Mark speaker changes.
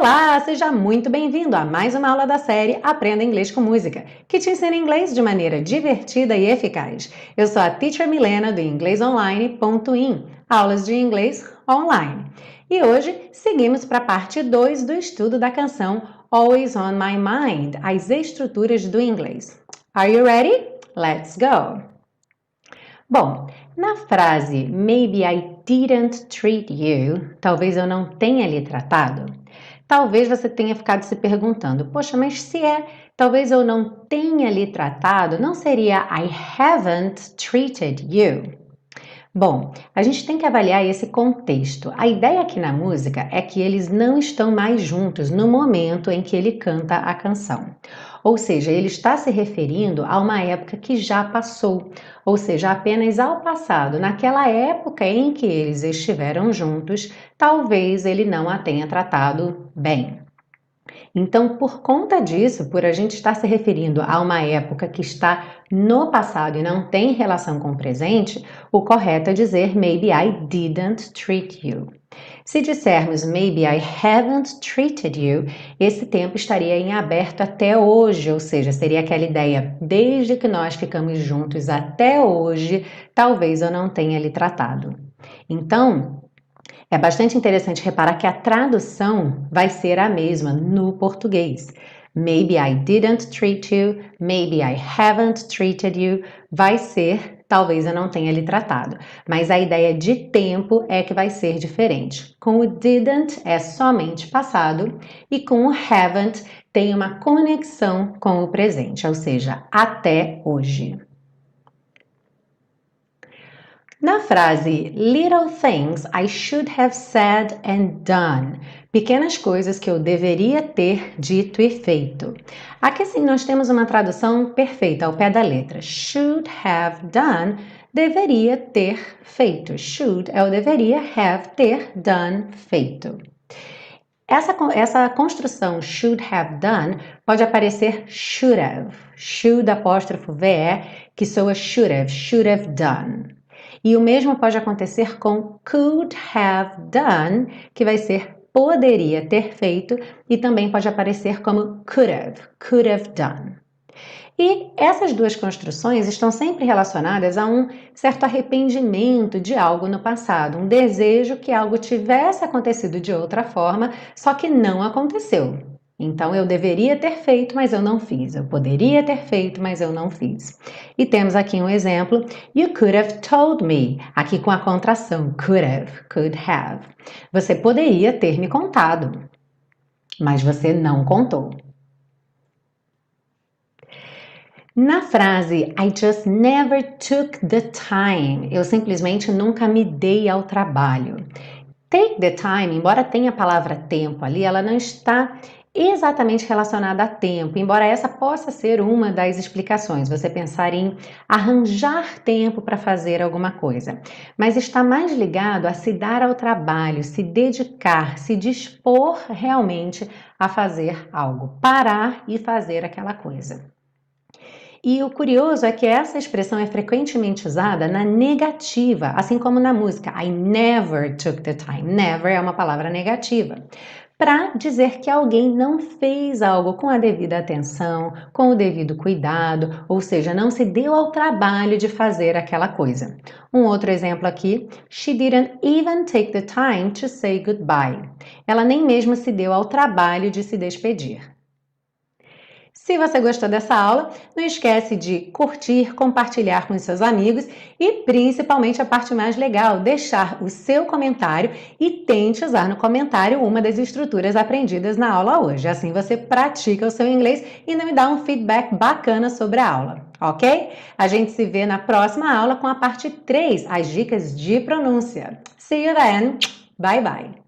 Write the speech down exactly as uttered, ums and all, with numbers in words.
Speaker 1: Olá, seja muito bem-vindo a mais uma aula da série Aprenda Inglês com Música, que te ensina inglês de maneira divertida e eficaz. Eu sou a Teacher Milena do inglês online ponto in, aulas de inglês online. E hoje seguimos para a parte dois do estudo da canção Always on My Mind, as estruturas do inglês. Are you ready? Let's go! Bom, na frase Maybe I didn't treat you, talvez eu não tenha lhe tratado, talvez você tenha ficado se perguntando, poxa, mas se é, talvez eu não tenha lhe tratado, não seria I haven't treated you? Bom, a gente tem que avaliar esse contexto. A ideia aqui na música é que eles não estão mais juntos no momento em que ele canta a canção. Ou seja, ele está se referindo a uma época que já passou, ou seja, apenas ao passado. Naquela época em que eles estiveram juntos, talvez ele não a tenha tratado bem. Então, por conta disso, por a gente estar se referindo a uma época que está no passado e não tem relação com o presente, o correto é dizer Maybe I didn't treat you. Se dissermos Maybe I haven't treated you, esse tempo estaria em aberto até hoje, ou seja, seria aquela ideia, desde que nós ficamos juntos até hoje, talvez eu não tenha lhe tratado. Então, é bastante interessante reparar que a tradução vai ser a mesma no português. Maybe I didn't treat you, maybe I haven't treated you, vai ser talvez eu não tenha lhe tratado. Mas a ideia de tempo é que vai ser diferente. Com o didn't é somente passado e com o haven't tem uma conexão com o presente, ou seja, até hoje. Na frase Little things I should have said and done, pequenas coisas que eu deveria ter dito e feito. Aqui sim nós temos uma tradução perfeita ao pé da letra. Should have done, deveria ter feito. Should é o deveria, have, ter, done, feito. Essa, essa construção should have done pode aparecer should have. Should apóstrofo V-E, que soa should have, should have done. E o mesmo pode acontecer com could have done, que vai ser poderia ter feito, e também pode aparecer como could have, could have done. E essas duas construções estão sempre relacionadas a um certo arrependimento de algo no passado, um desejo que algo tivesse acontecido de outra forma, só que não aconteceu. Então, eu deveria ter feito, mas eu não fiz. Eu poderia ter feito, mas eu não fiz. E temos aqui um exemplo. You could have told me. Aqui com a contração. Could have, could have. Você poderia ter me contado, mas você não contou. Na frase I just never took the time, eu simplesmente nunca me dei ao trabalho. Take the time, embora tenha a palavra tempo ali, ela não está exatamente relacionada a tempo, embora essa possa ser uma das explicações, você pensar em arranjar tempo para fazer alguma coisa, mas está mais ligado a se dar ao trabalho, se dedicar, se dispor realmente a fazer algo, parar e fazer aquela coisa. E o curioso é que essa expressão é frequentemente usada na negativa, assim como na música I never took the time. Never é uma palavra negativa, para dizer que alguém não fez algo com a devida atenção, com o devido cuidado, ou seja, não se deu ao trabalho de fazer aquela coisa. Um outro exemplo aqui, she didn't even take the time to say goodbye. Ela nem mesmo se deu ao trabalho de se despedir. Se você gostou dessa aula, não esquece de curtir, compartilhar com os seus amigos e, principalmente, a parte mais legal, deixar o seu comentário e tente usar no comentário uma das estruturas aprendidas na aula hoje. Assim você pratica o seu inglês e ainda me dá um feedback bacana sobre a aula, ok? A gente se vê na próxima aula com a parte três, as dicas de pronúncia. See you then! Bye, bye!